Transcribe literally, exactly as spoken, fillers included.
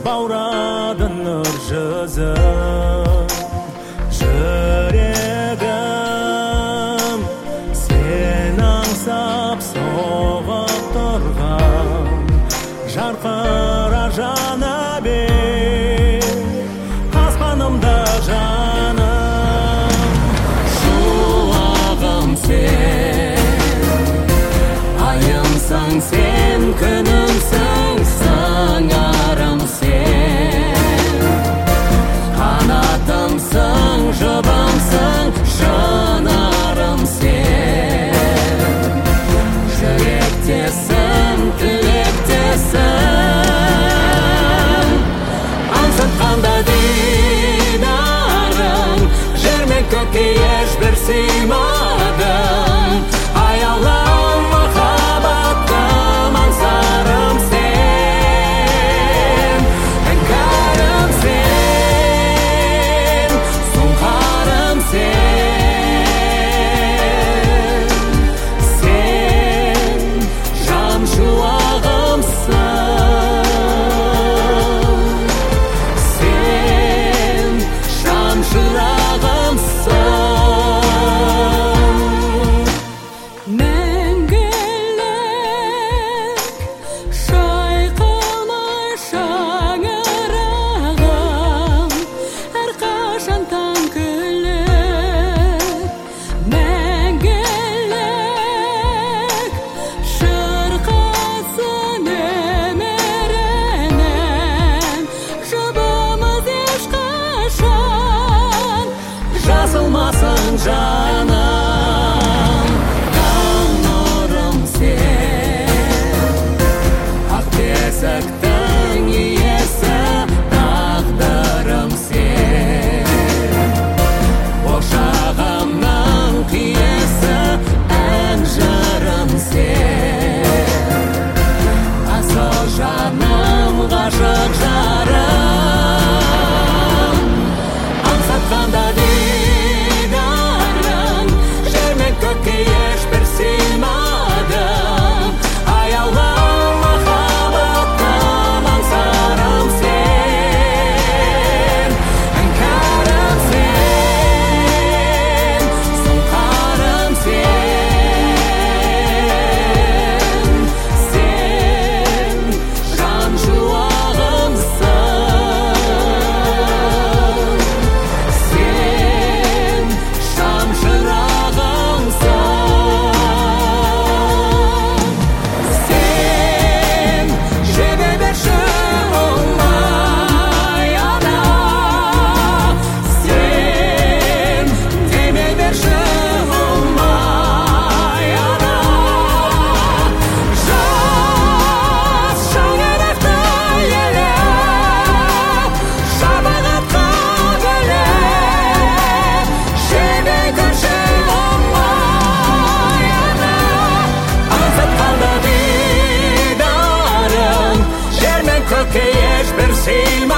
баурады нұр жүзің жүрегім сен аңсап соғып тұрған жарқыра Жәнібек аспанымда жаным шуағым сен айымсың сен күнімсің сыңарым сен қанатымсың жұбымсың шынарым сен жүректесің тілектесің аңсатқанда дидарың жер мен көкке ешбір сыймадың аяулым махаббатым аңсарым сен іңкәрім сен сұңқарым сен сен жан шуағымсың сен жан шырағымсың мәңгілік шайқалмай шаңырағым әрқашан таң күліп мәңгілік шырқасын өмірінің жұбымыз ешқашан жазылмасын жаным таң нұрым сен ақ бесіктің иесі тағдырым сен ошағымның киесі ән жырым сен асыл жаным ғашық жарым аңсатқанда дидарың жер мен көкке ешбір сыймадың аяулым махаббатым аңсарым сен іңкәрім сен сұңқарым сен сен жан шуағымсың сен шам шырағымсың сен жебе берші оңай ана сен деме берші оңай ана жас шаңырақты елеп шапағатқа бөлеп жебе көрші оңай ана аңсатқанда дидарың жер мен көкке ешбір сыймадың